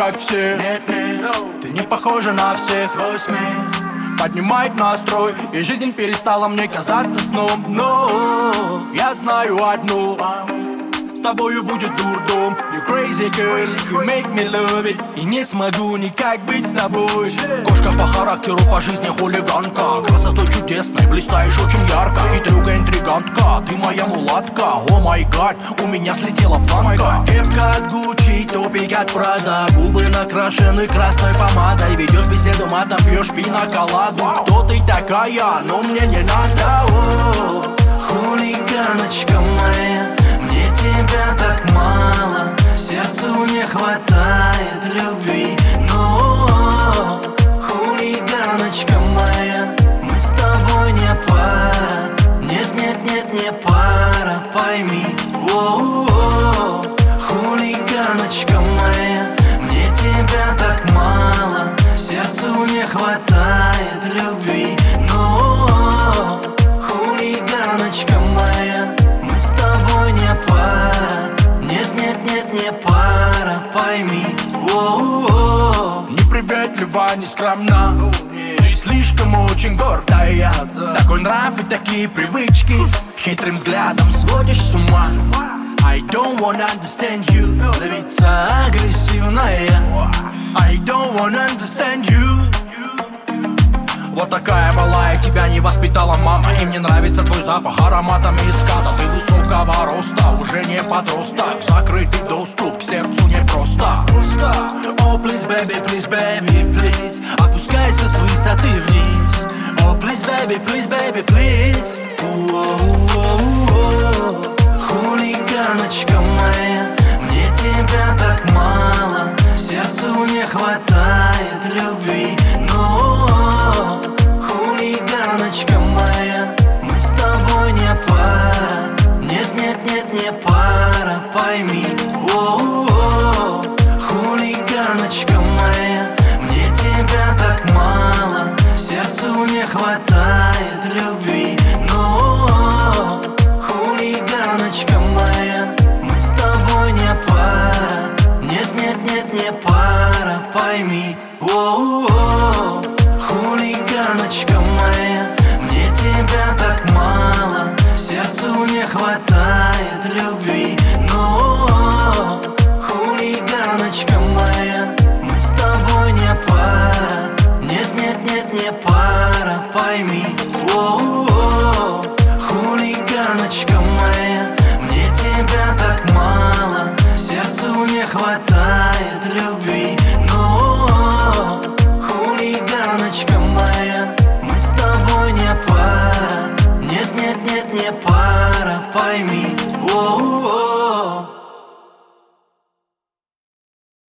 как все. Нет, нет, ты не похожа на всех. твой смех Поднимает настрой, и жизнь перестала мне казаться сном. Но я знаю одну: с тобою будет дурдом. You crazy girl, you make me love it. И не смогу никак быть с тобой. Кошка по характеру, по жизни хулиганка. Красотой чудесной, блистаешь очень ярко. Хитрюга, интригантка, ты моя мулатка. О май гад, у меня слетела планка. Кепка от Гуччи, топик от Прада. Губы накрашены красной помадой. Ведешь беседу матом, пьешь пиноколаду. Кто ты такая, но мне не надо. О, хулиганочка моя, мне тебя так мало. Сердцу не хватает любви. Но, хулиганочка моя, мы с тобой не пара. Нет, нет, нет, не пара, пойми. О, хулиганочка моя, мне тебя так мало. Сердцу не хватает любви. Но, хулиганочка моя, мы с тобой не пара. Нет, нет, нет, не пара, пойми. О-о-о. Неприветлива, не скромна. Ты слишком очень гордая. Такой нрав и такие привычки. Хитрым взглядом сводишь с ума. I don't wanna understand you. Львица агрессивная. I don't wanna understand you. Вот такая малая, тебя не воспитала мама. И мне нравится твой запах ароматом из ската. Ты высокого роста, уже не подросток. Закрытый доступ к сердцу непросто. Oh, please, baby, please. Опускайся с высоты вниз. Oh, please, baby, please. Хулиганочка моя, мне тебя так мало. Сердцу не хватает любви. Но, хулиганочка моя, мы с тобой не пара. Нет, нет, нет, не пара, пойми. О-о-о. Хулиганочка моя, мне тебя так мало. Сердцу не хватает любви. Но, хулиганочка моя, мы с тобой не пара. Нет, нет, нет, не пара, пойми. О-о-о. Хулиганочка моя, мне тебя так мало. Сердцу не хватает